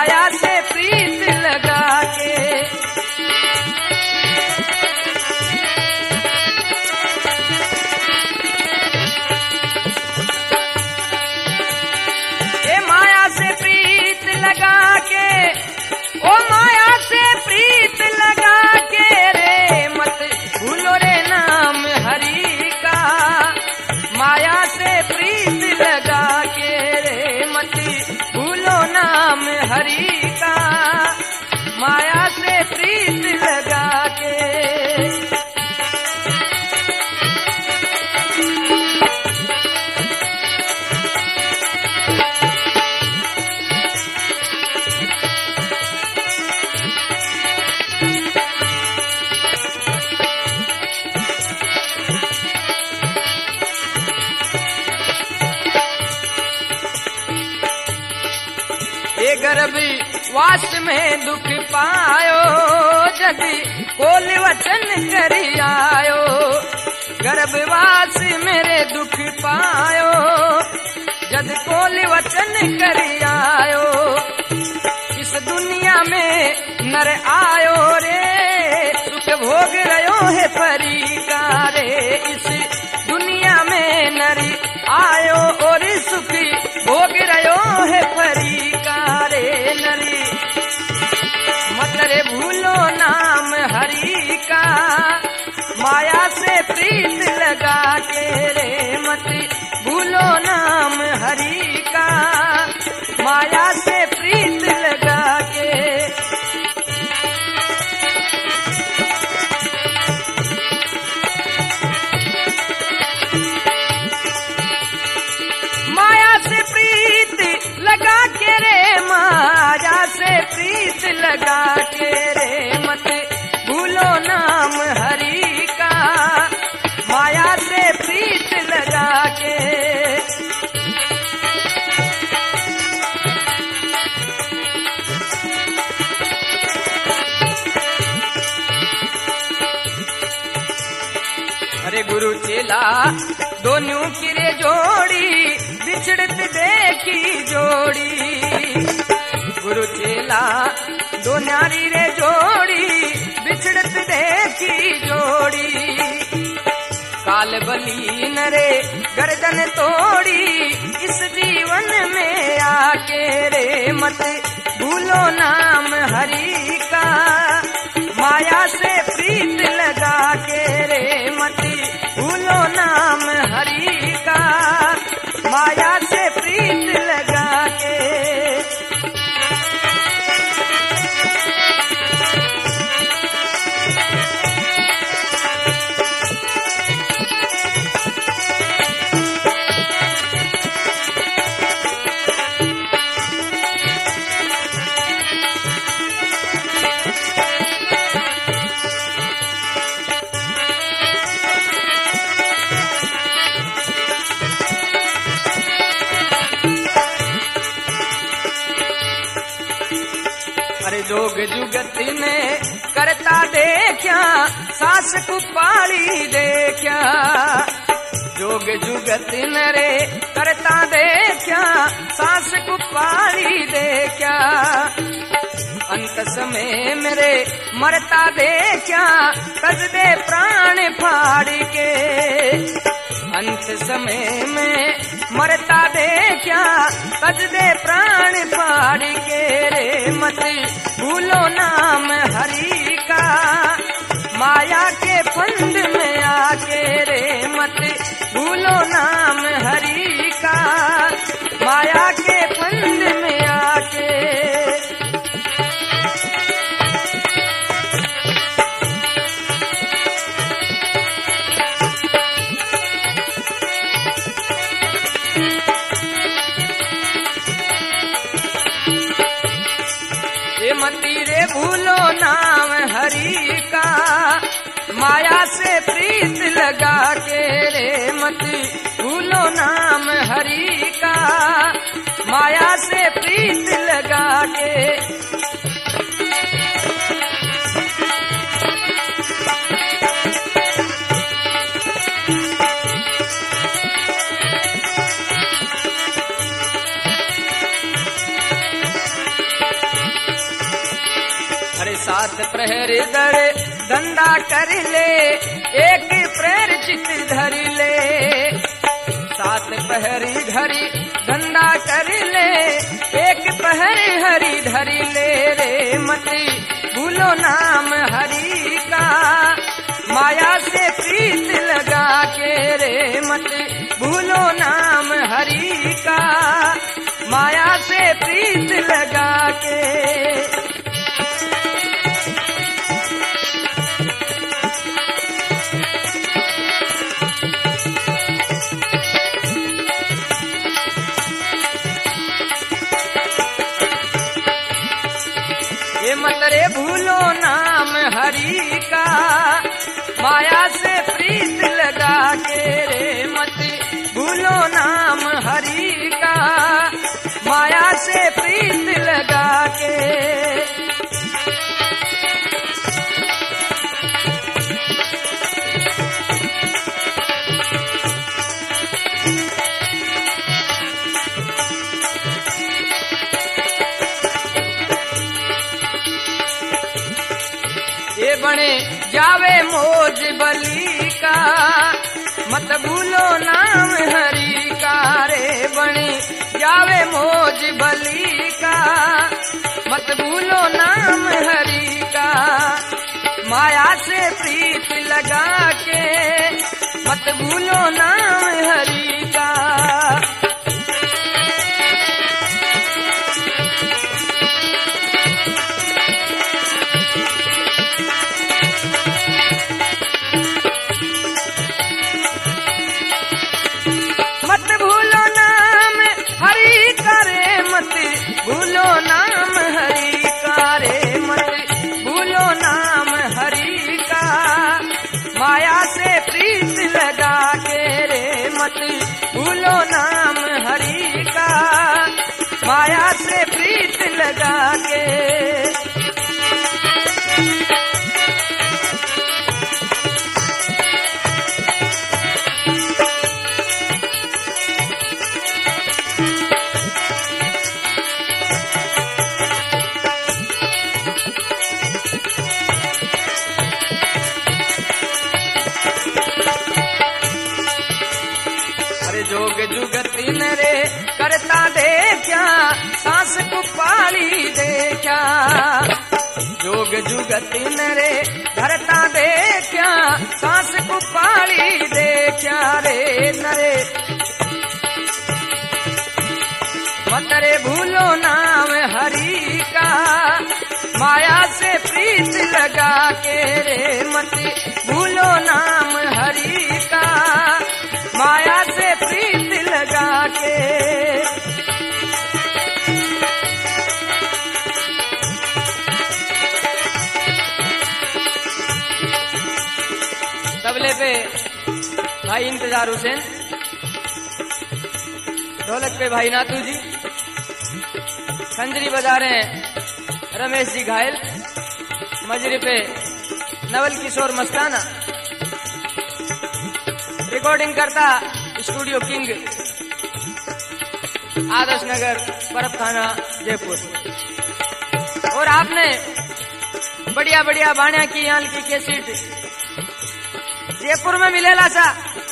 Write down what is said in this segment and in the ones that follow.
माया से प्रीत लगा के। ये माया से प्रीत लगा के, ओ माया से प्रीत लगा के रे मत भूलो रे नाम हरि का। माया से प्रीत लगा के रे मत भूलो नाम हरि का। माया से प्रीत लगा के। ये गर्भवास में दुख पायो जदि कोल वचन करी आयो। गर्भवास मेरे दुख पायो जद कोल वचन करी आयो। इस दुनिया में नर आयो रे सुख भोग रयो है परी का रे। इस दुनिया में नर आयो और सुख भोग रयो है परी का रे नरी। मत रे भूलो नाम हरि का। माया से प्रीत लगा के रे मत भूलो नाम हरि का। माया से प्रीत लगा के। माया से प्रीत लगा के रे, माया से प्रीत लगा के रे मत भूलो नाम हरि का। माया से प्रीत लगा के। अरे गुरु चेला दोनों की रे जोड़ी बिछड़त देखी जोड़ी। गुरु चेला दो न्यारी रे जोड़ी बिछड़त देखी जोड़ी। काल बली नरे गर्दन तोड़ी इस जीवन में आके रे मत भूलो नाम हरि का। माया से प्रीत लगा के रे मत भूलो नाम हरि का। माया से प्रीत लगा के। अरे जोग जुगत ने करता देखा सास को पाली देखा। जोग जुगत नरे करता देखा सास को पाली देखा। अंत समय मेरे मरता देखा तज दे प्राण फाड़ के। अंत समय में मरता देखा तज दे प्राण फाड़ के रे मत भूलो नाम हरि का। माया के फंद में आके रे मत भूलो नाम हरि का। माया के फंद में आके। मती रे भूलो नाम हरि का। माया से प्रीत लगा के रे मत भूलो नाम हरि का। माया से प्रीत लगा के। सात प्रहरी दर धंधा कर ले, एक प्रेर चित धर ले। सात पहरी घड़ी धंधा कर ले, एक पहर हरी धरी ले रे। मत भूलो नाम हरि का, माया से प्रीत लगा के रे। मत भूलो नाम हरि का, माया से प्रीत लगा के। मत रे भूलो नाम हरि का, माया से प्रीत लगा के रे। मत भूलो नाम हरि का, माया से प्रीत लगा के। ये बने जावे मौज बली का, मत भूलो नाम हरि का रे। बने जावे मौज बली का, मत भूलो नाम हरि का, माया से प्रीत लगा के। मत भूलो नाम हरि का। मत भूलो नाम हरि का रे, मत भूलो नाम हरि का रे। मत भूलो नाम हरि का, माया से प्रीत लगा के रे। मत भूलो नाम हरि का, माया से प्रीत लगा के। जोग जुगति नरे करता देखा, सांस को पाली देखा। जोग जुगति नरे करता देखा, सांस को पाली देखा रे नरे। मत रे भूलो नाम हरि का, माया से प्रीत लगा के रे। मत भूलो नाम हरि का, माया से प्रीत लगा के। तबले पे भाई इंतजार हुसैन, ढोलक पे भाई नातू जी, खंजरी बजा रहे हैं रमेश जी घायल, मजरे पे नवल किशोर मस्ताना, रिकॉर्डिंग करता स्टूडियो किंग, आदर्श नगर, परब थाना, जयपुर। और आपने बढ़िया बढ़िया बाणिया की यहाँ की कैसेट जयपुर में मिलेला सा,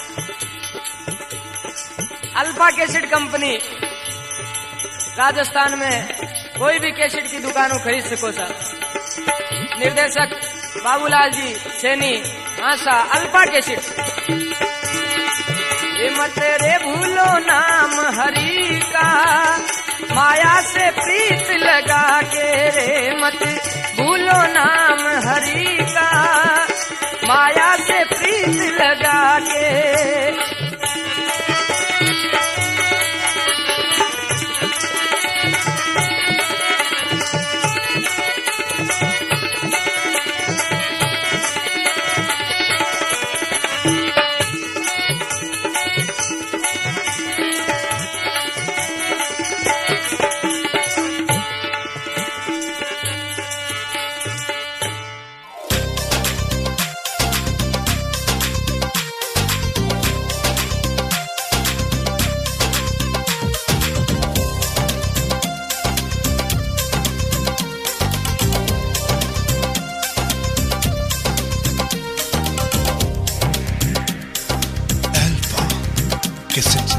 अल्फा कैसेट कंपनी, राजस्थान में कोई भी कैसेट की दुकानों खरीद सको सा। निर्देशक बाबूलाल जी सैनी, आशा अल्फा कैसेट। ये मत रे भूलो नाम हरि का, माया से प्रीत लगा के रे। मत भूलो नाम हरि का, माया से प्रीत लगा के। कैसेट।